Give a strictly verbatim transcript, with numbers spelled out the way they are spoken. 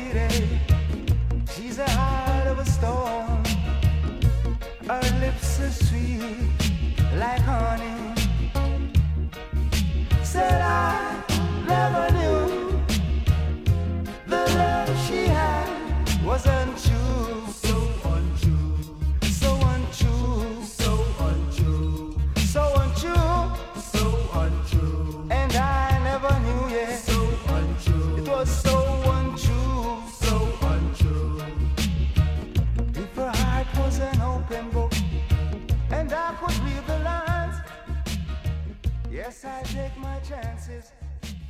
lady, she's a heart of a stone. Her lips are sweet like honey. Said I never knew the love she had was untrue. So untrue, so untrue, so untrue, so untrue, so untrue. And I never knew, yeah, so untrue. It was so untrue, so untrue. If her heart was an open book and I could read the lines, yes, I take my chances.